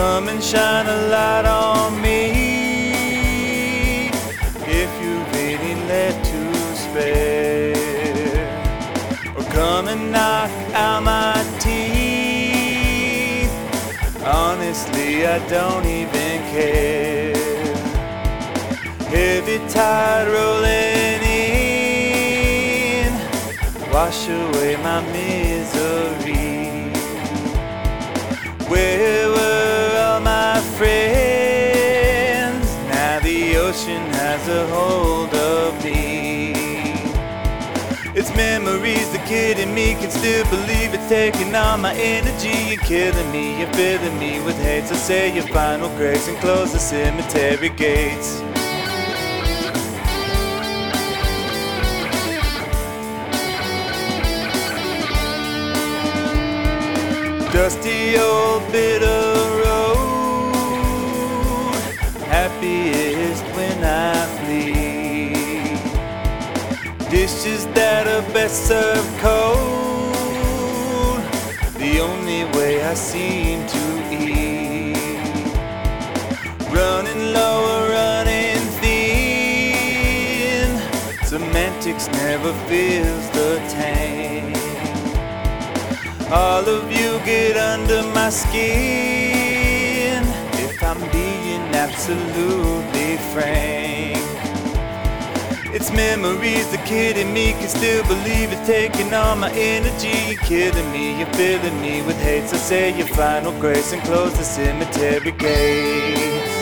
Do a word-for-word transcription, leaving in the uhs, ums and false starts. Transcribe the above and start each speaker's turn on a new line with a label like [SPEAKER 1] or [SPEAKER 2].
[SPEAKER 1] Come and shine a light on me if you really let to spare. Or come and knock out my teeth. Honestly, I don't even care. Heavy tide rolling in, wash away my misery. Where were all my friends? Now the ocean has a hold of me. It's memories, the kid in me can still believe it's taking all my energy. You're killing me, you're filling me with hate. So say your final grace and close the cemetery gates. Dusty old bitter road, happiest when I flee. Dishes that are best served cold, the only way I seem to eat. Running low or running thin, semantics never fills the tank. All of you get under my skin if I'm being absolutely frank. It's memories, the kid in me can still believe it's taking all my energy. You're killing me, you're filling me with hate. So say your final grace and close the cemetery gates.